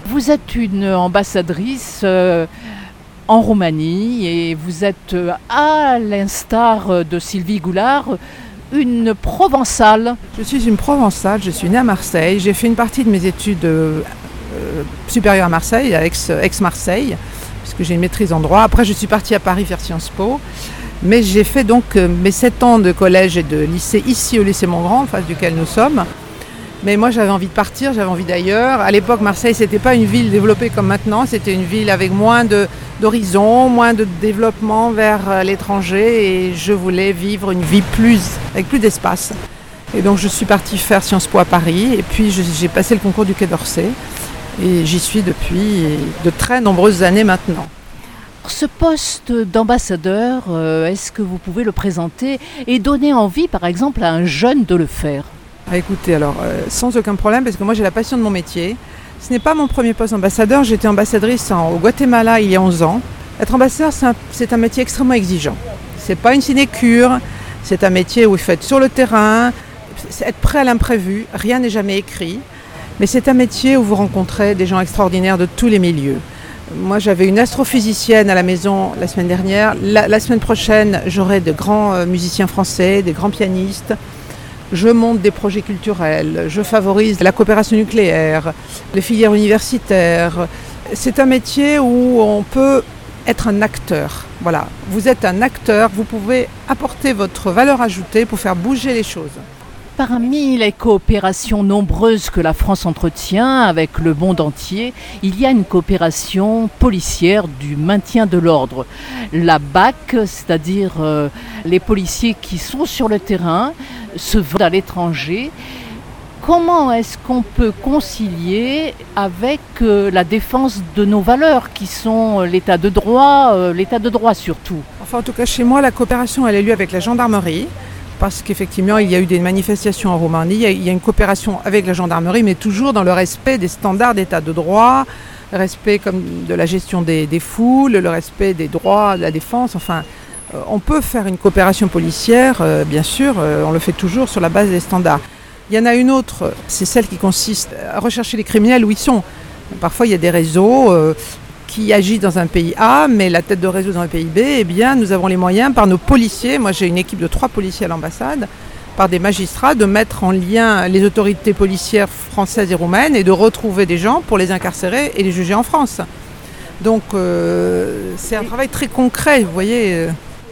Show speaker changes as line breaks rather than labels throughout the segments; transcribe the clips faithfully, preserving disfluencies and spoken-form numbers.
Vous êtes une ambassadrice euh, en Roumanie et vous êtes, euh, à l'instar de Sylvie Goulard, une Provençale.
Je suis une Provençale, je suis née à Marseille. J'ai fait une partie de mes études euh, supérieures à Marseille, à Aix, Aix-Marseille, puisque j'ai une maîtrise en droit. Après, je suis partie à Paris faire Sciences Po. Mais j'ai fait donc euh, mes sept ans de collège et de lycée ici au lycée Montgrand, en face duquel nous sommes. Mais moi, j'avais envie de partir, j'avais envie d'ailleurs. À l'époque, Marseille, c'était pas une ville développée comme maintenant. C'était une ville avec moins de, d'horizons, moins de développement vers l'étranger. Et je voulais vivre une vie plus, avec plus d'espace. Et donc, je suis partie faire Sciences Po à Paris. Et puis, je, j'ai passé le concours du Quai d'Orsay. Et j'y suis depuis de très nombreuses années maintenant.
Ce poste d'ambassadeur, euh, est-ce que vous pouvez le présenter et donner envie, par exemple, à un jeune de le faire ?
Ah, écoutez, alors, euh, sans aucun problème, parce que moi j'ai la passion de mon métier. Ce n'est pas mon premier poste d'ambassadeur, j'étais ambassadrice en, au Guatemala il y a onze ans. Être ambassadeur, c'est un, c'est un métier extrêmement exigeant. C'est pas une sinécure, c'est un métier où il faut être sur le terrain, c'est être prêt à l'imprévu, rien n'est jamais écrit. Mais c'est un métier où vous rencontrez des gens extraordinaires de tous les milieux. Moi, j'avais une astrophysicienne à la maison la semaine dernière. La, la semaine prochaine, j'aurai de grands euh, musiciens français, des grands pianistes. Je monte des projets culturels, je favorise la coopération nucléaire, les filières universitaires. C'est un métier où on peut être un acteur. Voilà, vous êtes un acteur, vous pouvez apporter votre valeur ajoutée pour faire bouger les choses.
Parmi les coopérations nombreuses que la France entretient avec le monde entier, il y a une coopération policière du maintien de l'ordre. La B A C, c'est-à-dire euh, les policiers qui sont sur le terrain, se vendent à l'étranger. Comment est-ce qu'on peut concilier avec euh, la défense de nos valeurs qui sont l'état de droit, euh, l'état de droit surtout ?
Enfin, en tout cas, chez moi, la coopération, elle a lieu avec la gendarmerie. Parce qu'effectivement, il y a eu des manifestations en Roumanie, il y a une coopération avec la gendarmerie, mais toujours dans le respect des standards d'état de droit, le respect comme de la gestion des, des foules, le respect des droits de la défense. Enfin, euh, on peut faire une coopération policière, euh, bien sûr, euh, on le fait toujours sur la base des standards. Il y en a une autre, c'est celle qui consiste à rechercher les criminels où ils sont. Parfois, il y a des réseaux euh, qui agit dans un pays A, mais la tête de réseau dans un pays B, eh bien, nous avons les moyens par nos policiers, moi j'ai une équipe de trois policiers à l'ambassade, par des magistrats, de mettre en lien les autorités policières françaises et roumaines et de retrouver des gens pour les incarcérer et les juger en France. Donc euh, c'est un travail très concret, vous voyez.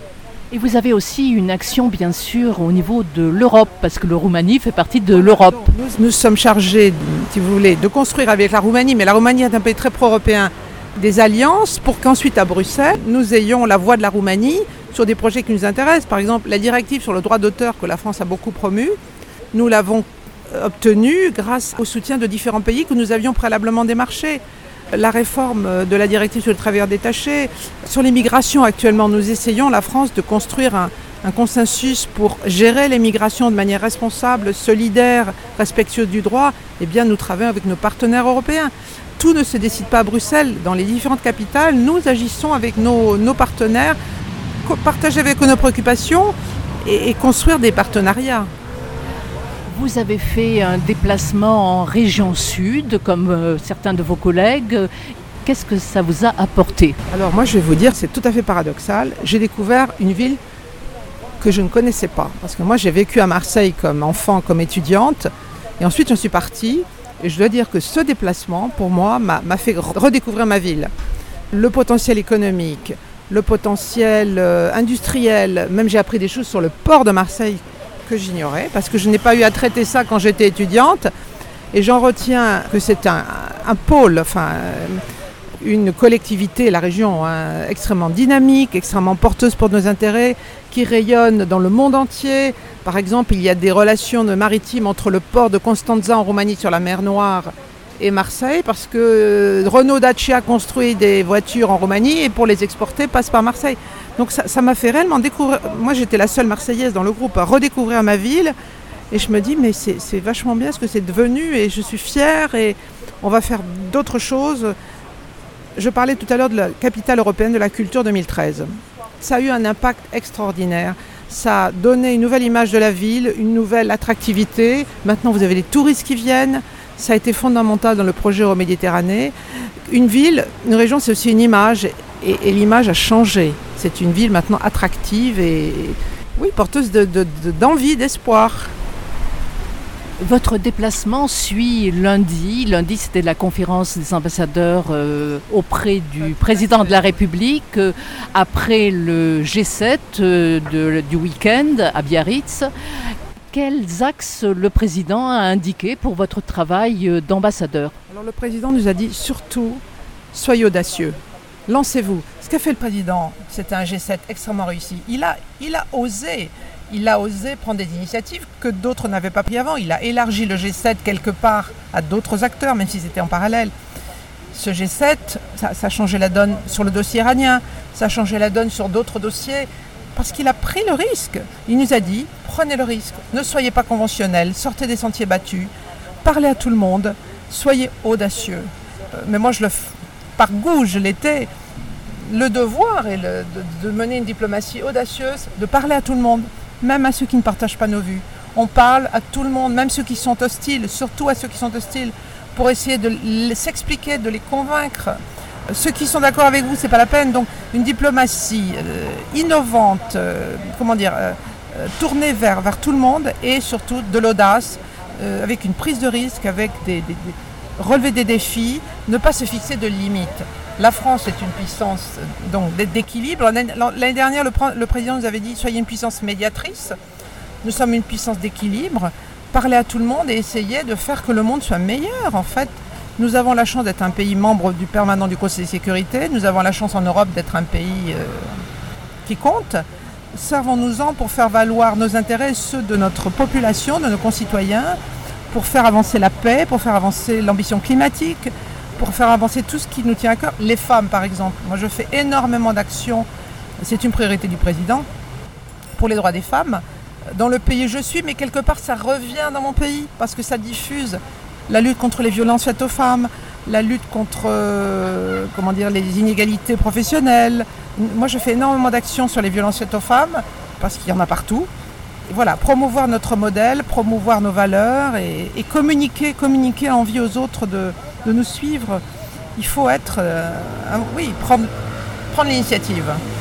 Et vous avez aussi une action, bien sûr, au niveau de l'Europe, parce que la Roumanie fait partie de l'Europe.
Nous, nous sommes chargés, si vous voulez, de construire avec la Roumanie, mais la Roumanie est un pays très pro-européen, des alliances pour qu'ensuite à Bruxelles, nous ayons la voix de la Roumanie sur des projets qui nous intéressent. Par exemple, la directive sur le droit d'auteur que la France a beaucoup promue, nous l'avons obtenue grâce au soutien de différents pays que nous avions préalablement démarchés. La réforme de la directive sur les travailleurs détachés, sur l'immigration actuellement, nous essayons, la France, de construire un, un consensus pour gérer l'immigration de manière responsable, solidaire, respectueuse du droit. Eh bien, nous travaillons avec nos partenaires européens. Tout ne se décide pas à Bruxelles. Dans les différentes capitales, nous agissons avec nos, nos partenaires, partager avec eux nos préoccupations et, et construire des partenariats.
Vous avez fait un déplacement en région sud, comme euh, certains de vos collègues. Qu'est-ce que ça vous a apporté ?
Alors moi, je vais vous dire, c'est tout à fait paradoxal. J'ai découvert une ville que je ne connaissais pas. Parce que moi, j'ai vécu à Marseille comme enfant, comme étudiante. Et ensuite, j'en suis partie. Et je dois dire que ce déplacement, pour moi, m'a, m'a fait redécouvrir ma ville. Le potentiel économique, le potentiel euh, industriel. Même j'ai appris des choses sur le port de Marseille que j'ignorais, parce que je n'ai pas eu à traiter ça quand j'étais étudiante. Et j'en retiens que c'est un, un pôle, enfin, une collectivité, la région, hein, extrêmement dynamique, extrêmement porteuse pour nos intérêts, qui rayonne dans le monde entier. Par exemple, il y a des relations de maritimes entre le port de Constanța en Roumanie sur la mer Noire et Marseille, parce que Renault Dacia construit des voitures en Roumanie et pour les exporter passe par Marseille. Donc ça, ça m'a fait réellement découvrir, moi j'étais la seule Marseillaise dans le groupe à redécouvrir ma ville et je me dis mais c'est, c'est vachement bien ce que c'est devenu et je suis fière et on va faire d'autres choses. Je parlais tout à l'heure de la capitale européenne de la culture deux mille treize. Ça a eu un impact extraordinaire. Ça a donné une nouvelle image de la ville, une nouvelle attractivité. Maintenant, vous avez les touristes qui viennent. Ça a été fondamental dans le projet Euroméditerranée. Une ville, une région, c'est aussi une image. Et, et l'image a changé. C'est une ville maintenant attractive et, oui, porteuse de, de, de, d'envie, d'espoir.
Votre déplacement suit lundi. Lundi, c'était la conférence des ambassadeurs euh, auprès du président de la République, euh, après le G sept euh, de, du week-end à Biarritz. Quels axes le président a indiqués pour votre travail d'ambassadeur ?
Alors le président nous a dit surtout, soyez audacieux, lancez-vous. Ce qu'a fait le président, c'était un G sept extrêmement réussi. Il a, il a osé. Il a osé prendre des initiatives que d'autres n'avaient pas prises avant. Il a élargi le G sept quelque part à d'autres acteurs, même si c'était en parallèle. Ce G sept, ça, ça a changé la donne sur le dossier iranien, ça a changé la donne sur d'autres dossiers, parce qu'il a pris le risque. Il nous a dit, prenez le risque, ne soyez pas conventionnels, sortez des sentiers battus, parlez à tout le monde, soyez audacieux. Mais moi, je le, par goût, je l'étais. Le devoir est le, de, de mener une diplomatie audacieuse, de parler à tout le monde, même à ceux qui ne partagent pas nos vues. On parle à tout le monde, même ceux qui sont hostiles, surtout à ceux qui sont hostiles, pour essayer de les, s'expliquer, de les convaincre. Ceux qui sont d'accord avec vous, c'est pas la peine. Donc une diplomatie euh, innovante, euh, comment dire, euh, tournée vers, vers tout le monde et surtout de l'audace, euh, avec une prise de risque, avec des, des, des relever des défis, ne pas se fixer de limites. La France est une puissance donc, d'équilibre. L'année dernière, le, le président nous avait dit « Soyez une puissance médiatrice ». Nous sommes une puissance d'équilibre. Parlez à tout le monde et essayez de faire que le monde soit meilleur. En fait, nous avons la chance d'être un pays membre du permanent du Conseil de sécurité. Nous avons la chance en Europe d'être un pays euh, qui compte. Servons-nous-en pour faire valoir nos intérêts, ceux de notre population, de nos concitoyens, pour faire avancer la paix, pour faire avancer l'ambition climatique, pour faire avancer tout ce qui nous tient à cœur. Les femmes, par exemple. Moi, je fais énormément d'actions. C'est une priorité du président pour les droits des femmes. Dans le pays où je suis, mais quelque part, ça revient dans mon pays parce que ça diffuse la lutte contre les violences faites aux femmes, la lutte contre euh, comment dire, les inégalités professionnelles. Moi, je fais énormément d'actions sur les violences faites aux femmes parce qu'il y en a partout. Et voilà, promouvoir notre modèle, promouvoir nos valeurs et, et communiquer, communiquer envie aux autres de de nous suivre. Il faut être, euh, oui, prendre, prendre l'initiative.